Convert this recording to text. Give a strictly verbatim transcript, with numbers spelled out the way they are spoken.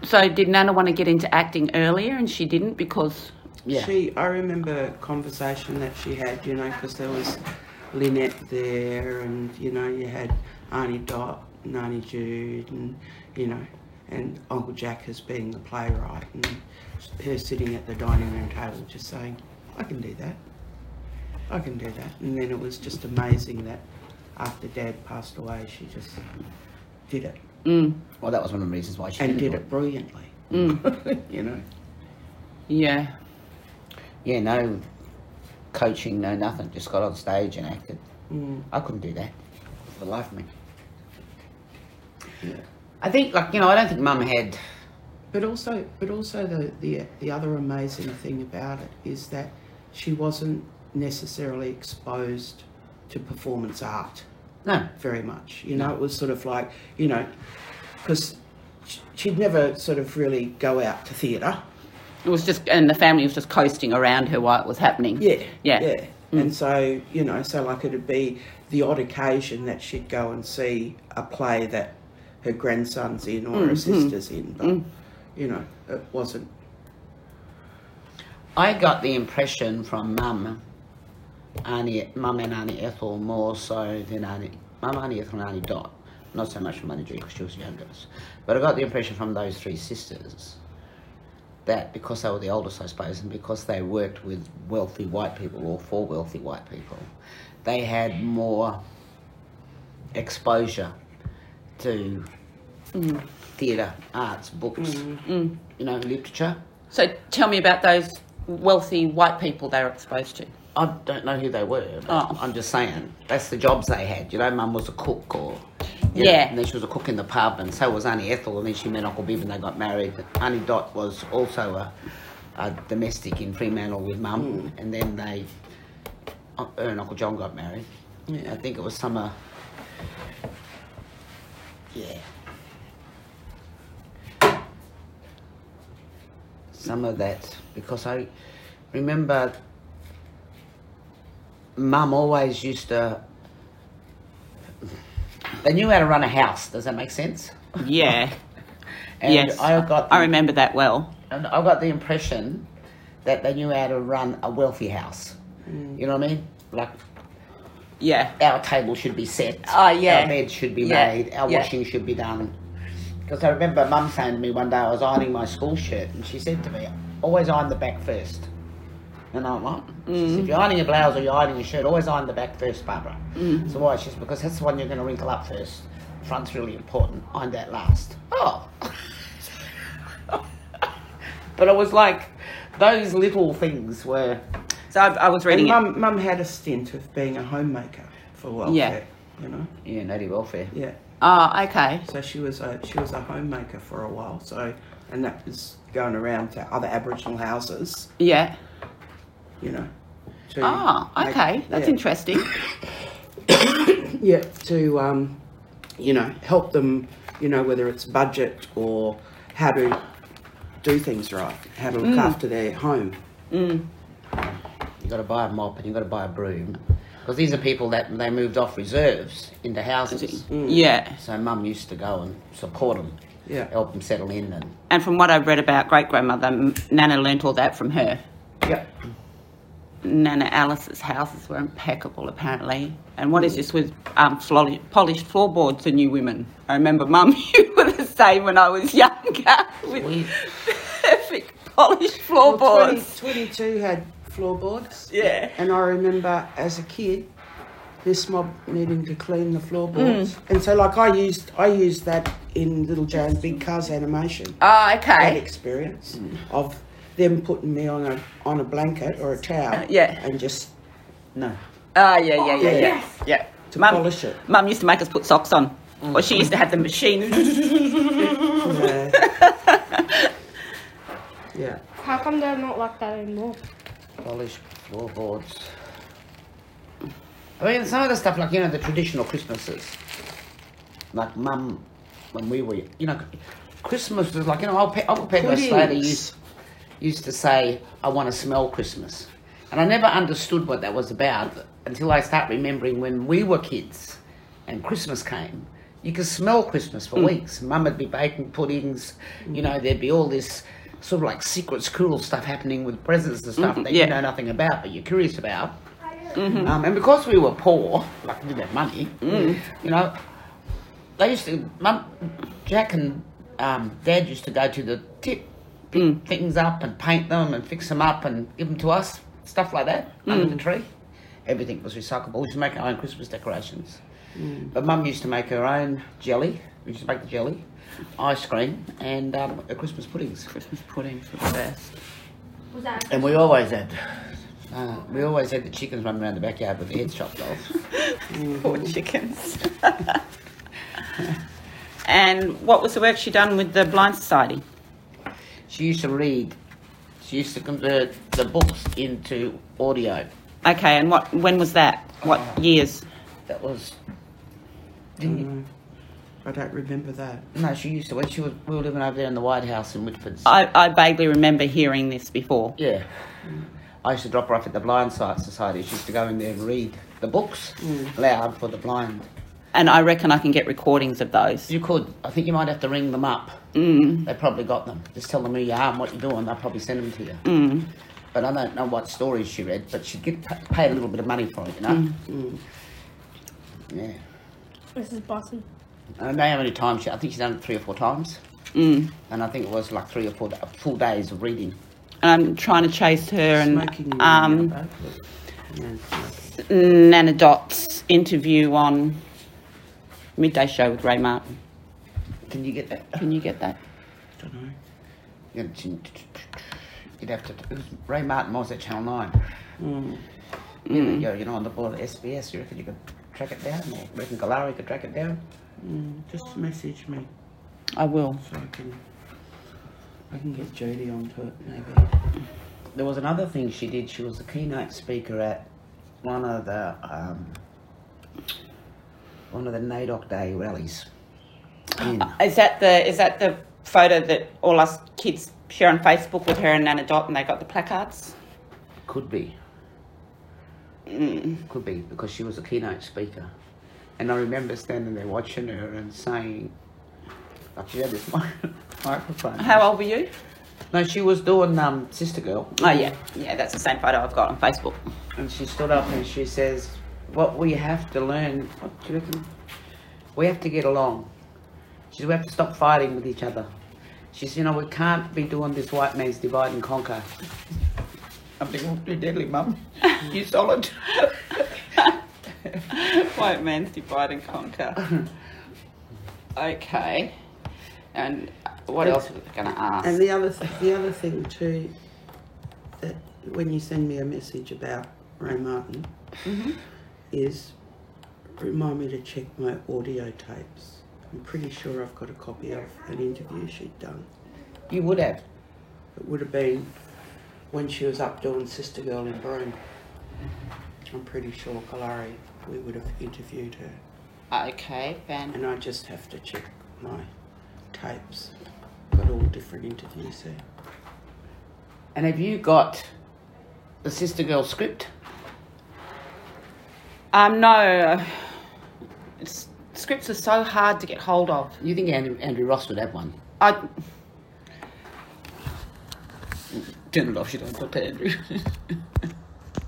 So did Nana want to get into acting earlier and she didn't because... Yeah. She, I remember a conversation that she had, you know, because there was Lynette there and, you know, you had Auntie Dot and Auntie Jude and, you know, and Uncle Jack as being the playwright and her sitting at the dining room table just saying, I can do that. I can do that. And then it was just amazing that after Dad passed away, she just did it. Mm. Well, that was one of the reasons why she and did it. it brilliantly. Mm. You know. Yeah. Yeah. No coaching, no nothing. Just got on stage and acted. Mm. I couldn't do that for the life of me. Yeah. I think, like you know, I don't think Mum had. But also, but also the the the other amazing thing about it is that she wasn't necessarily exposed to performance art. No. Very much. You know, no. It was sort of like, you know, because she'd never sort of really go out to theatre. It was just, and the family was just coasting around her while it was happening. Yeah, yeah. yeah. Mm. And so, you know, so like it'd be the odd occasion that she'd go and see a play that her grandson's in or mm. her sister's mm. in, but, mm. you know, it wasn't. I got the impression from Mum, Auntie, Mum and Auntie Ethel more so than Auntie, Mum, Auntie Ethel and Auntie Dot. Not so much from Auntie Judy because she was younger. But I got the impression from those three sisters that because they were the oldest, I suppose, and because they worked with wealthy white people or for wealthy white people, they had more exposure to mm. theatre, arts, books, mm. you know, literature. So tell me about those wealthy white people they were exposed to. I don't know who they were, but oh. I'm just saying, that's the jobs they had. You know, Mum was a cook or... Yeah. yeah. And then she was a cook in the pub, and so was Auntie Ethel, and then she met Uncle Bibb and they got married. Auntie Dot was also a, a domestic in Fremantle with Mum, mm. and then they... Her and Uncle John got married. Yeah. I think it was summer... Yeah. Some of that, because I remember... Mum always used to... They knew how to run a house. Does that make sense? Yeah. and yes. I got. The, I remember that well. And I got the impression that they knew how to run a wealthy house. Mm. You know what I mean? Like. Yeah. Our table should be set. Oh yeah. Our bed should be yeah. made. Our yeah. washing should be done. Because I remember Mum saying to me one day, I was ironing my school shirt, and she said to me, "Always iron the back first." And I'm like, mm. said, if you're ironing a blouse or you're ironing a shirt, always iron the back first, Barbara. Mm. So why? She says, because that's the one you're going to wrinkle up first. Front's really important. Iron that last. Oh. But it was like, those little things were... So I, I was reading and it. Mum, Mum had a stint of being a homemaker for welfare, yeah. you know? Yeah, native welfare. Yeah. Oh, okay. So she was a she was a homemaker for a while, so, and that was going around to other Aboriginal houses. Yeah. You know. Oh, okay. Make, That's yeah. interesting. yeah, to, um, you know, help them, you know, whether it's budget or how to do things right, how to look mm. after their home. Mm. You got to buy a mop and you got to buy a broom. Because these are people that they moved off reserves into houses. Mm. Yeah. So Mum used to go and support them. Yeah. Help them settle in. And, and from what I've read about great-grandmother, Nana learnt all that from her. Yeah. Nana Alice's houses were impeccable, apparently. And what is this with um, flo- polished floorboards for new women? I remember, Mum, you were the same when I was younger, with Sweet. perfect polished floorboards. Well, twenty, twenty-two had floorboards. Yeah. And I remember as a kid, this mob needing to clean the floorboards. Mm. And so, like, I used I used that in Little Joe's Big Cars animation. Oh, okay. That experience mm. of... them putting me on a on a blanket or a towel, uh, yeah, and just no. Ah, uh, yeah, yeah, yeah, yeah, yeah. yeah. To Mum, polish it. Mum used to make us put socks on, mm. or she used to have the machine. yeah. yeah. How come they're not like that anymore? Polish floorboards. I mean, some of the stuff like you know the traditional Christmases, like Mum, when we were you know. Christmas was like, you know, Old Pe- Uncle Pedro Slater used, used to say, I want to smell Christmas. And I never understood what that was about until I start remembering when we were kids and Christmas came, You could smell Christmas for Mm. weeks. Mum would be baking puddings. You know, there'd be all this sort of like secret school stuff happening with presents and stuff Mhm, that yeah. you know nothing about, but you're curious about. Mhm. Um, and because we were poor, like we didn't have money, Mm. you know, they used to, Mum, Jack and um, Dad used to go to the tip, pick Mm. things up and paint them and fix them up and give them to us, stuff like that, under Mm. the tree. Everything was recyclable. We used to make our own Christmas decorations. Mm. But Mum used to make her own jelly. We used to make the jelly, ice cream, and um, uh, Christmas puddings. Christmas puddings were the best. Was that? And we always had, uh, we always had the chickens running around the backyard with their heads chopped off. Poor chickens. And what was the work she done with the Blind Society? She used to read. She used to convert the books into audio. Okay, and what? When was that? What years? That was. Didn't you? Mm. I don't remember that. No, she used to. When she was, we were living over there in the White House in Whitfords. I, I vaguely remember hearing this before. Yeah. I used to drop her off at the Blind Sight Society. She used to go in there and read the books Mm. loud for the blind. And I reckon I can get recordings of those. You could. I think you might have to ring them up. Mm, They probably got them. Just tell them who you are and what you're doing. They'll probably send them to you. mm, But I don't know what stories she read, but she'd get pa- paid a little bit of money for it, you know? Mm. Mm. Yeah. This is bossy. I don't know how many times she, I think she's done it three or four times. mm. And I think it was like three or four da- full days of reading. And I'm trying to chase her and Smoking in um, the both. Yeah, smoking. Nana Dot's interview on Midday Show with Ray Martin. Can you get that? Can you get that? Don't know. You'd you'd have to. It was Ray Martin was at Channel nine. Mm. You know, you're, you know, on the board of S B S. You reckon you could track it down? Or reckon Galari could track it down? Mm. Just message me I will. so I can. I can get Jodie onto it maybe. There was another thing she did. She was a keynote speaker at one of the um, one of the NAIDOC Day rallies. In, Is that the is that the photo that all us kids share on Facebook with her and Nana Dot, and they got the placards? could be, Mm. could be because she was a keynote speaker, and I remember standing there watching her and saying, like she had this mi- microphone. How old were you? No, she was doing um, Sister Girl. Oh yeah, yeah, that's the same photo I've got on Facebook. And she stood up and she says, what we have to learn, what do you reckon? We have to get along. She says, we have to stop fighting with each other. She says, you know, we can't be doing this white man's divide and conquer. I'm thinking, well, you're deadly, Mum. You solid. White man's divide and conquer. Okay. And what else was I going to ask? And the other th- the other thing too, that when you send me a message about Ray Martin, Mhm. is remind me to check my audio tapes. I'm pretty sure I've got a copy of an interview she'd done. You would have. It would have been when she was up doing Sister Girl in Broome. I'm pretty sure Kalari, we would have interviewed her. Okay, Van. And I just have to check my tapes. Got all different interviews there. And have you got the Sister Girl script? Um, no. It's, scripts are so hard to get hold of. You think Andrew, Andrew Ross would have one? I, Turn it off, she don't talk to Andrew.